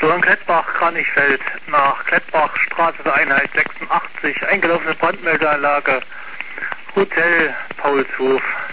in Klettbach, Kranichfeld, nach Klettbach, Straße der Einheit 86, eingelaufene Brandmeldeanlage, Hotel Paulshof.